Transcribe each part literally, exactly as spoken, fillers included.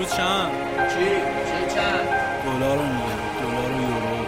امروز چند؟ چی؟ چی چند؟ دلار رو میگم، دلار و یورو.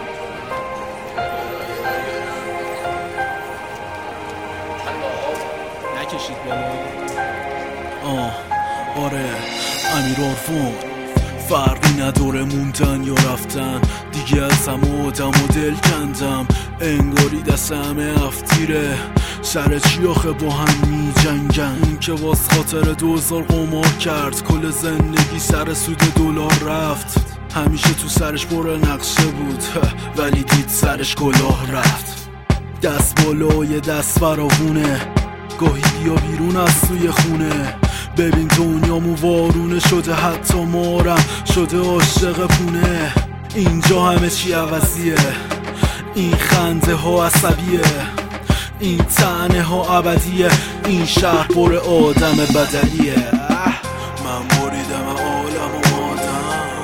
نکشید بالا. آه آره امیر عرفان، فرقی نداره موندن یا رفتن، دیگه از همه آدم و دل کندم، انگاری دست همه افتیره، سر چی آخه با هم می جنگن، اون که واس خاطر دوزار قمار کرد، کل زندگی سر سود دلار رفت، همیشه تو سرش پر نقشه بود ولی دید سرش کلاه رفت، دست بالای دست فراوونه، گاهی بیا بیرون از توی خونه، ببین دنیامو وارونه شده، حتی مارم شده عاشق پونه، اینجا همه چی عوضیه، این خنده ها عصبیه، این طعنه ها ابدیه، این شهر پر آدم بدلیه، من بریدم عالم و آدم،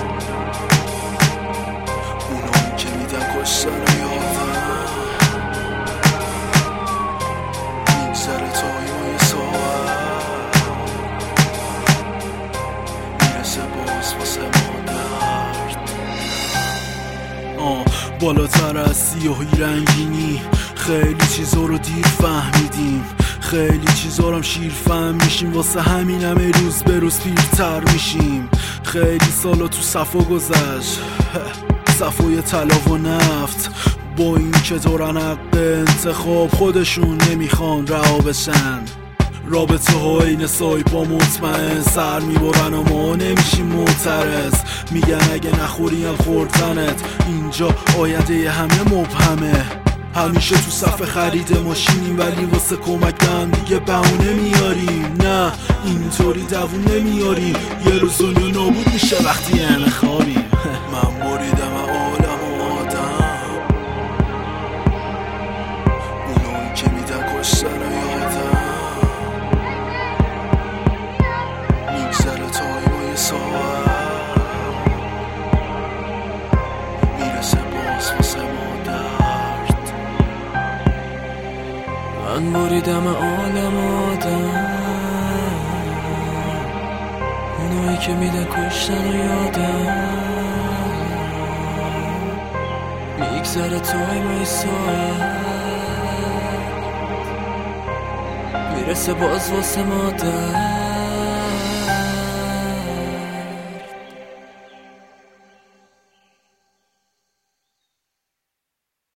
اونایی که میدن کشتن و یادم، میگذره تایمای ساعت، میرسه باز واسه ما درد، آه بالاتر از سیاهی رنگینی، خیلی چیزا رو دیر فهمیدیم، خیلی چیزا رو هم شیر فهم میشیم، واسه همین همه روز به روز پیرتر میشیم، خیلی سالا تو صفا گذشت، صفای طلا و نفت، با این که دارن حق انتخاب، خودشون نمیخوان رها بشن، رابطه ها این سایپا مطمئن، سر میبرن و ما نمیشیم معترض، میگن اگه نخوری هم خوردنت، اینجا آینده همه مبهمه، همیشه تو صف خرید ماشینیم ولی واسه کمک به هم دیگه بهونه میاریم، نه اینطوری دووم نمیاریم، یه روز دنیا نابود میشه وقتی همه خوابیم، من بریدم عالم و آدم، اونایی که میدن کشتن و یادم، میگذره تایمای ساعت، میرسه باز واسه ما درد، من بریدم عالم آدم، اونایی که میدن کشتن و یادم، میگذره تایمای ساعت، میرسه باز واسه ما درد.